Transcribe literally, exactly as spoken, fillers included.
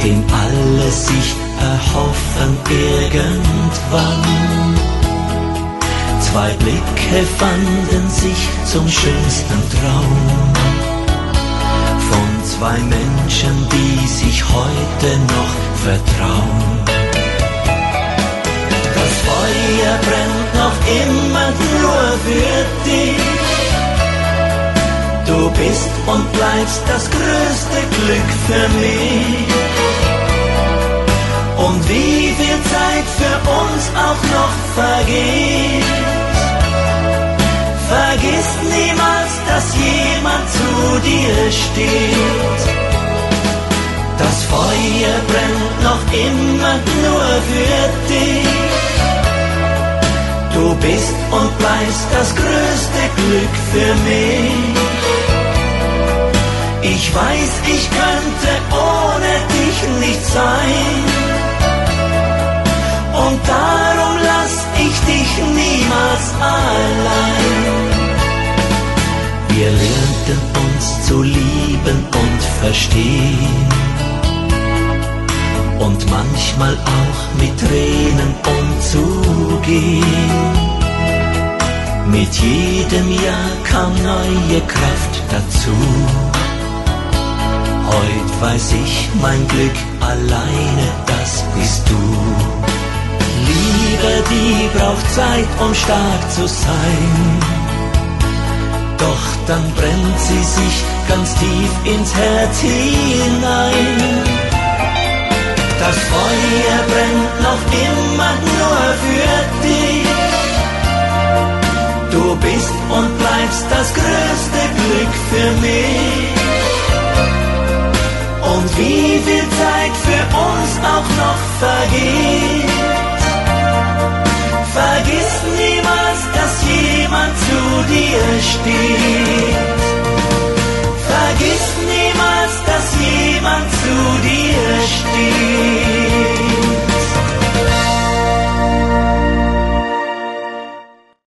den alle sich erhoffen irgendwann. Zwei Blicke fanden sich zum schönsten Traum von zwei Menschen, die sich heute noch vertrauen. Das Feuer brennt noch immer nur für dich. Du bist und bleibst das größte Glück für mich. Und wie viel Zeit für uns auch noch vergeht, vergiss niemals, dass jemand zu dir steht. Das Feuer brennt noch immer nur für dich. Du bist und bleibst das größte Glück für mich. Ich weiß, ich könnte ohne dich nicht sein. Und darum lass ich dich niemals allein. Wir lernten uns zu lieben und verstehen. Und manchmal auch mit Tränen umzugehen. Mit jedem Jahr kam neue Kraft dazu. Heut weiß ich, mein Glück alleine, das bist du. Liebe, die braucht Zeit, um stark zu sein. Doch dann brennt sie sich ganz tief ins Herz hinein. Das Feuer brennt noch immer nur für dich. Du bist und bleibst das größte Glück für mich. Und wie viel Zeit für uns auch noch vergeht, vergiss niemals, dass jemand zu dir steht.